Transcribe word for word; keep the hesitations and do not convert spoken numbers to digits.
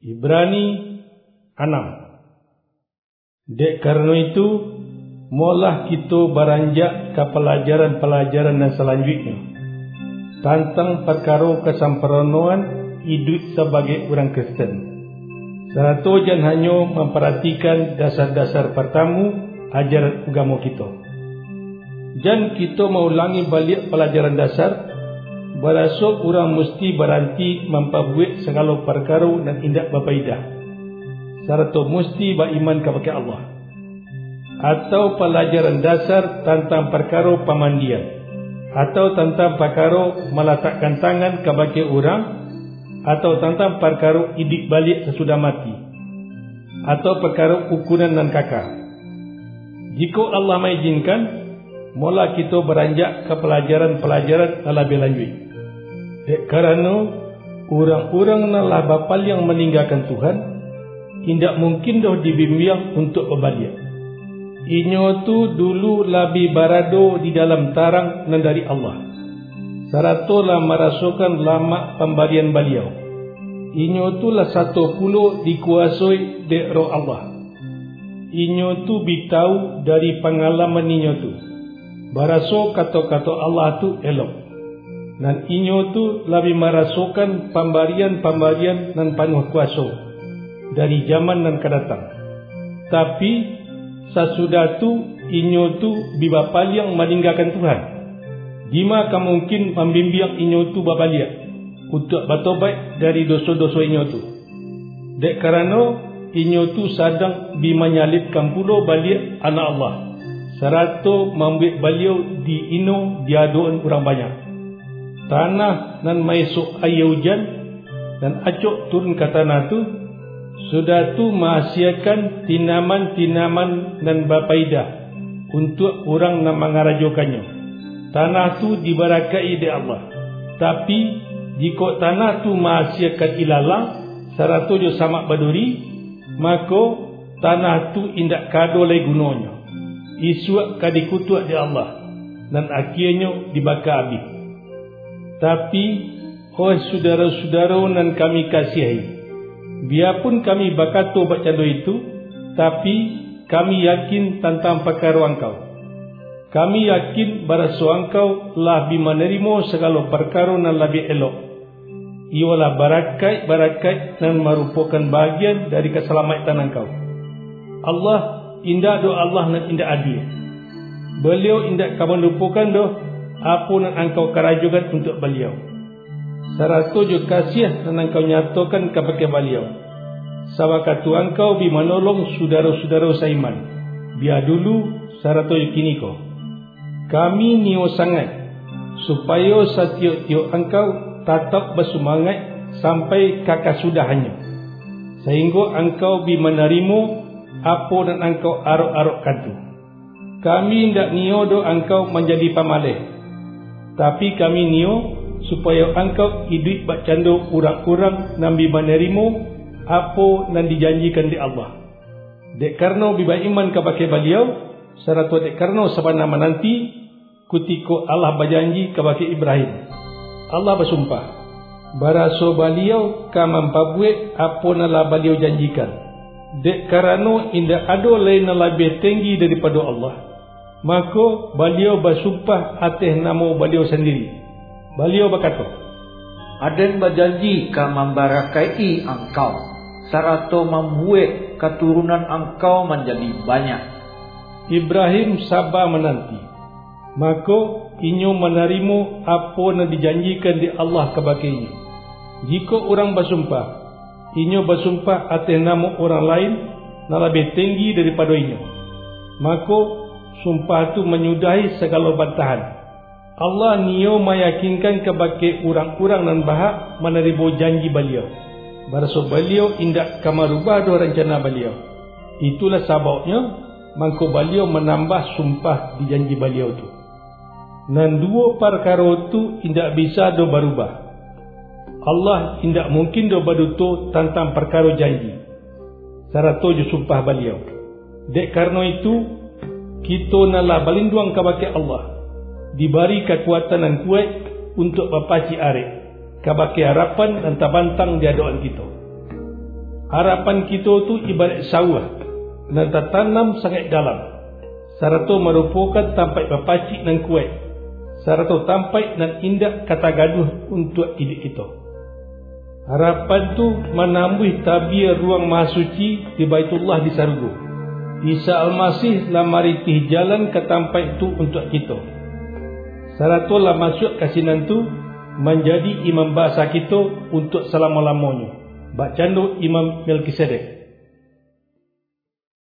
Ibrani enam. Dek karena itu, molah kita beranjak ke pelajaran-pelajaran yang selanjutnya tentang perkara kesamperonoan hidup sebagai orang Kristen. Serta jangan hanya memperhatikan dasar-dasar pertama ajaran agama kita. Dan kita mengulangi balik pelajaran dasar, berasa orang mesti berhenti memperbuat segala perkara dan indak berfaedah. Serta mesti beriman kepada Allah. Atau pelajaran dasar tentang perkara pemandian, atau tentang perkara meletakkan tangan kepada orang, atau tentang perkara hidup balik sesudah mati, atau perkara ukuran dan kakak. Jika Allah mengizinkan, mula kita beranjak ke pelajaran-pelajaran lebih lanjut. Kerana orang-orang nalah bapal yang meninggalkan Tuhan, tidak mungkin dah dibimbing untuk berbalik. Inyo tu dulu lebih berada di dalam tarang dan dari Allah. Serta lah merasakan lama pemberian beliau. Inyo tu lah satu puluh dikuasai di roh Allah. Inyo tu bitau dari pengalaman inyo tu. Berasa kata-kata Allah tu elok. Dan inyo tu lebih merasakan pemberian-pemberian dan penuh kuasa dari zaman dan kedatang. Tapi sesudah tu inyo tu bibapal yang meninggalkan Tuhan. Dima kamu mungkin membimbing inyo tu babaliak untuk bertobat dari dosa-dosa inyo tu. Dek kerana inyo tu sedang menyalibkan pula balik anak Allah, serta membuat beliau di ino diaduan orang banyak. Tanah dan maesok air hujan dan acuk turun ke tanah tu, sudah tu menghasilkan tinaman-tinaman dan berfaedah untuk orang yang mengarajokannya. Tanah tu diberakai oleh Allah. Tapi jika tanah tu menghasilkan ilalang serta jo samak baduri, maka tanah tu indak kado lagi gunanya. Isuak kadikutuk di Allah dan akhirnya dibakar habis. Tapi oh saudara-saudara dan kami kasihi, biarpun kami berkata bercanda itu, tapi kami yakin tentang perkara engkau. Kami yakin bahasa engkau lebih menerima segala perkara yang lebih elok. Ialah barakat-barakat dan merupakan bahagian dari keselamatan engkau. Allah indah do Allah dan indah adil. Beliau indah kamu lupakan do apa yang engkau kerajukan untuk beliau. Serta juga kasih dan engkau nyatakan kepada beliau. Sawakatu engkau bi menolong saudara-saudara seiman. Biar dulu serta kini kau. Kami nio sangat supaya setiap-tiap engkau tetap bersemangat sampai kakak sudahannya, sehingga engkau bi menerima apa dan engkau arok-arokkan tu. Kami hendak nio do engkau menjadi pamaleh, tapi kami nio supaya engkau hidup bercanda urang-urang nambi menerima apa yang dijanjikan di Allah. Dek karena biba iman kepada beliau, serta dek karena sebenarnya nanti ketika Allah berjanji kepada Ibrahim, Allah bersumpah berasa beliau akan memperbuat apa yang beliau janjikan. Dek karena indah ada lain yang lebih tinggi daripada Allah, maka beliau bersumpah atas nama beliau sendiri. Beliau berkata, Aden berjanji akan membarakai engkau, serta membuat keturunan engkau menjadi banyak. Ibrahim sabar menanti, maka inyo menerima apa yang dijanjikan di Allah kepada inyo. Jika orang bersumpah, inyo bersumpah atas nama orang lain yang lebih tinggi daripada inyo, maka sumpah itu menyudahi segala bantahan. Allah nio meyakinkan kepada orang-orang dan bahak menerima janji beliau. Berasa beliau indak kamarubah do rencana beliau. Itulah sebabnya maka beliau menambah sumpah di janji beliau tu. Dan dua perkara tu indak bisa do berubah. Allah indak mungkin do berduto tentang perkara janji. Serta ju sumpah beliau. Dek karena itu kita nalah berlindung kepada Allah, diberi kekuatan dan kuat untuk berpaci arek, kepada harapan dan tabantang di hadapan kita. harapan kita tu ibarat sawah nan tertanam sangat dalam. Sarato merupakan tampai bapacik nan kuat. Sarato tampai nan indah kata gaduh untuk hidup kita. Harapan tu menambah tabir ruang mahasuci di Baitullah di Sargo. Isa Al-Masih lah maritih jalan ke tampai tu untuk kita. Sarato lah masuk kasinan tu menjadi imam bahasa kita untuk selama-lamanya. Bacando Imam Melkisedek.